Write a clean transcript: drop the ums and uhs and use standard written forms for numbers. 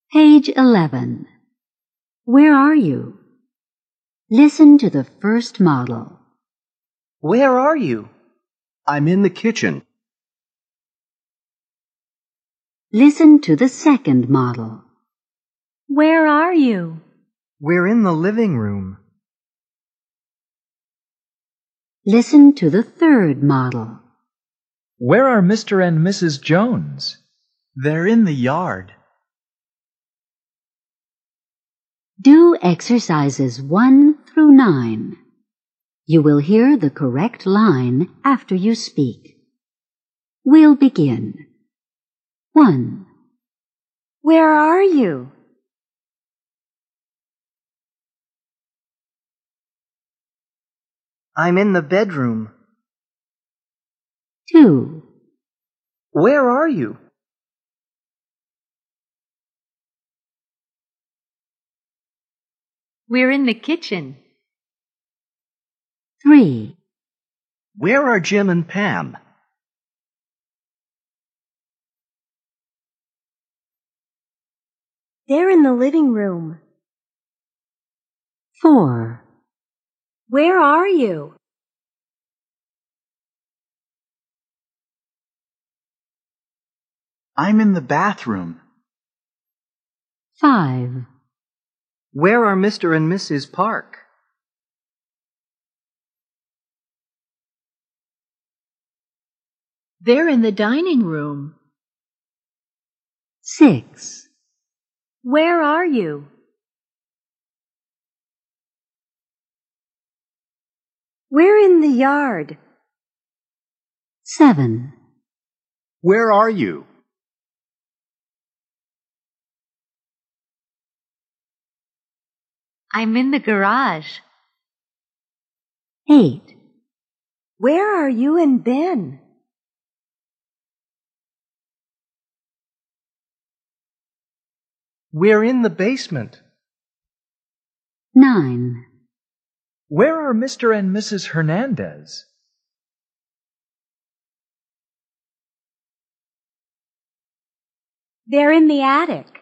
Page 11. Where are you? Listen to the first model. Where are you? I'm in the kitchen. Listen to the second model. Where are you? We're in the living room. Listen to the third model. Where are Mr. and Mrs. Jones? They're in the yard. Do exercises 1 through 9. You will hear the correct line after you speak. We'll begin. 1. Where are you? I'm in the bedroom. 2. Where are you? We're in the kitchen. 3. Where are Jim and Pam? They're in the living room. 4. Where are you? I'm in the bathroom. 5. Where are Mr. and Mrs. Park? They're in the dining room. 6. Where are you? We're in the yard. 7. Where are you? I'm in the garage. 8. Where are you and Ben? We're in the basement. 9. Where are Mr. and Mrs. Hernandez? They're in the attic.